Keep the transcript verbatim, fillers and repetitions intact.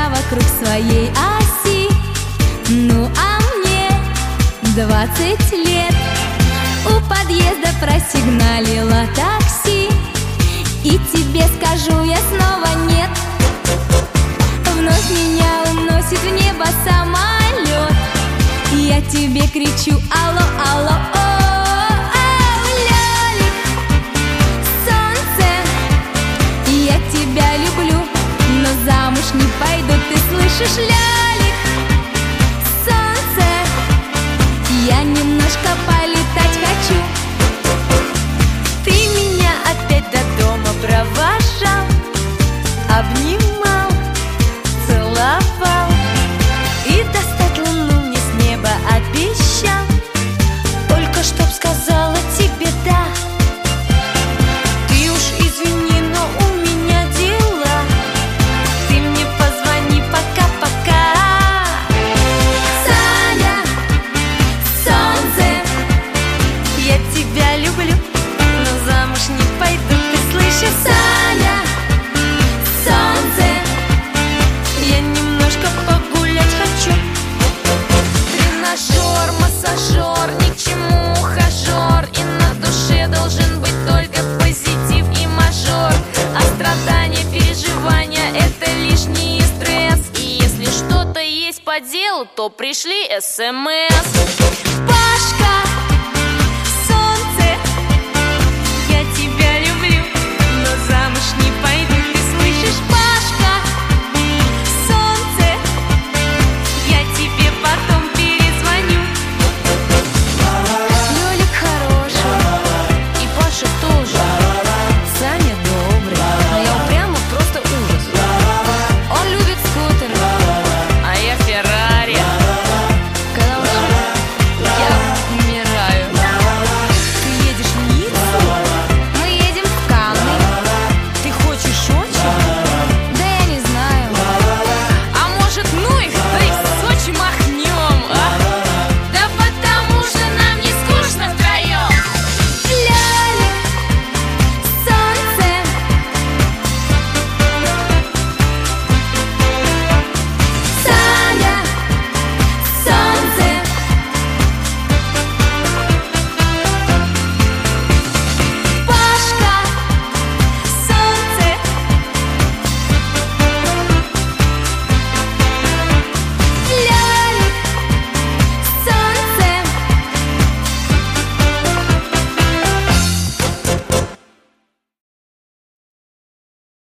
Земля вокруг своей оси. Ну а мне двадцать лет. У подъезда просигналило такси, и тебе скажу я снова нет. Вновь меня уносит в небо самолет. Я тебе кричу: алло, алло, о, о, лёлик, солнце, я тебя люблю, но замуж не пойду, ты слышишь, лёлик, солнце, я немножко полетать хочу. Ты меня опять до дома провожал, обнимал, целовал и достать луну мне с неба обещал. Только чтоб сказала тебе да. Ты уж извини, но у меня дела. Ты мне позвони пока-пока. Саня, солнце, я тебя люблю, но замуж не пойду, ты слышишь, Саня, солнце, я немножко погулять хочу. Тренажер, массажер, ни к чему ухажер, и на душе должен быть только позитив и мажор. А страдания, переживания — это лишний стресс. И если что-то есть по делу, то пришли эс эм эс. Пашка,